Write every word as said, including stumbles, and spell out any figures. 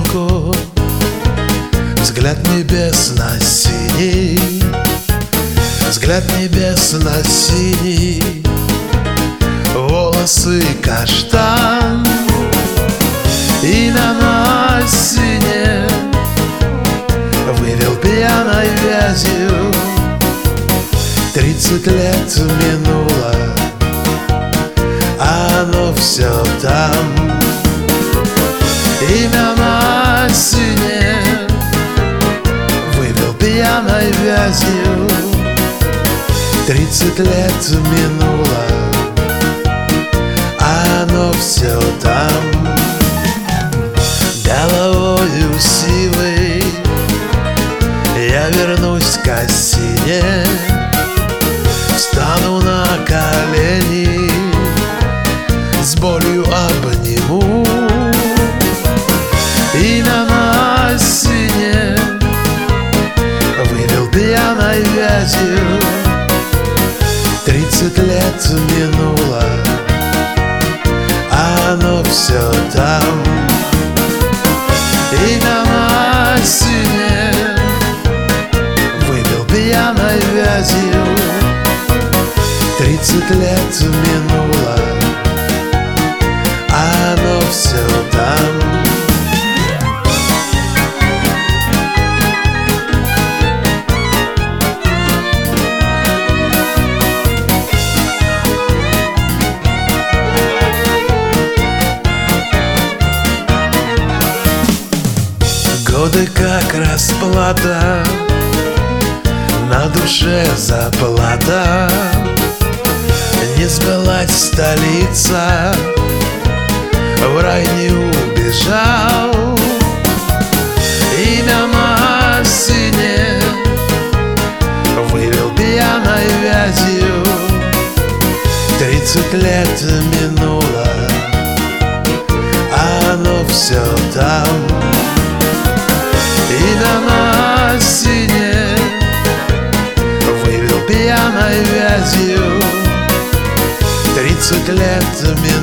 девушку, взгляд небесно-синий, взгляд небесно-синий, волосы каштан, имя на сине вывел пьяной вязью. Тридцать лет минуло, а оно все там. Имя на сине вывел пьяной вязью. Тридцать лет минуло, а оно все там. Головою силой я вернусь к осине, встану на колени, с болью обниму. Имя на сине вывел пьяной вязью. Тридцать лет минуло, а оно все там. Имя на сине вывел пьяной вязью. Тридцать лет минуло, а оно все там. Годы как расплата, на душе заплата. Не сбылась столица, в рай не убежал. Имя на сине вывел пьяной вязью. Тридцать лет минуло, а оно все там. Имя на сине вывел пьяной вязью. Тридцать лет минуло,